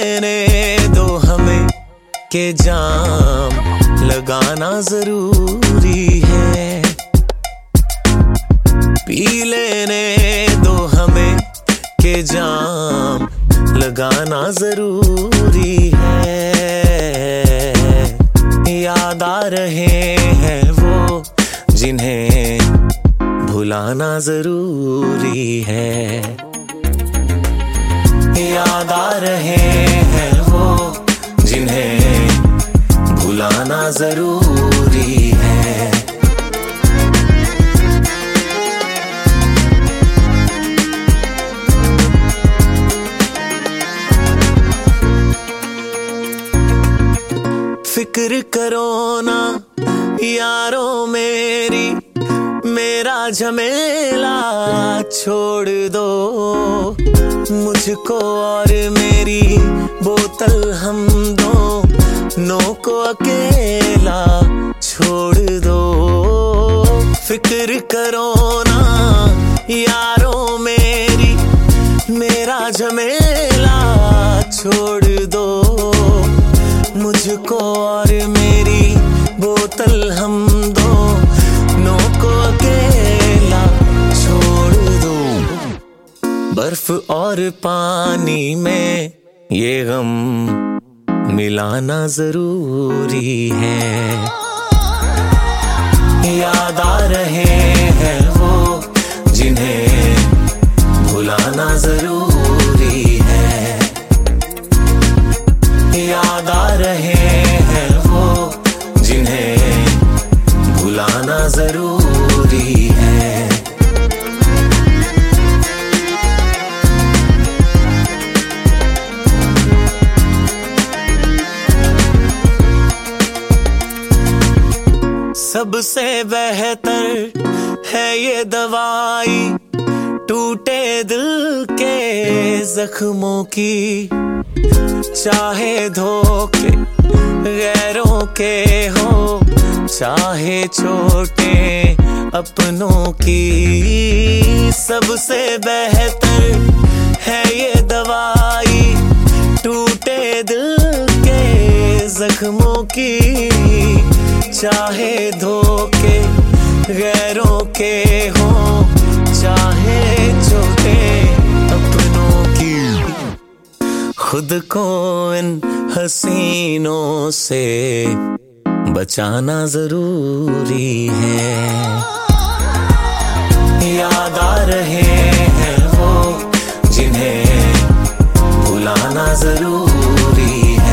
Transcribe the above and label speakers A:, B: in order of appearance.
A: लेने दो हमें के जाम लगाना जरूरी है। पी लेने दो हमें के जाम लगाना जरूरी है। याद आ रहे हैं वो जिन्हें भुलाना जरूरी है। याद आ रहे हैं वो जिन्हें भुलाना जरूरी है। फिक्र करो ना यारों मेरी, मेरा झमेला छोड़ दो। मुझको और मेरी बोतल हम दोनों को अकेला छोड़ दो। फिक्र करो ना यारों मेरी, मेरा झमेला छोड़ दो। मुझको और मेरी बोतल हम दोनों को अकेला छोड़ दो। बर्फ और पानी में ये गम मिलाना जरूरी है। याद आ रहे हैं वो जिन्हें भुलाना जरूरी है। याद आ रहे हैं वो जिन्हें भुलाना जरूरी है। सबसे बेहतर है ये दवाई टूटे दिल के जख्मों की। चाहे धोखे गैरों के हो, चाहे छोटे अपनों की। सबसे बेहतर है ये दवाई टूटे दिल के जख्मों की। चाहे धोखे गैरों के हो, चाहे छोटे अपनों की। खुद को इन हसीनों से बचाना जरूरी है। याद आ रहे हैं वो जिन्हें भुलाना जरूरी है।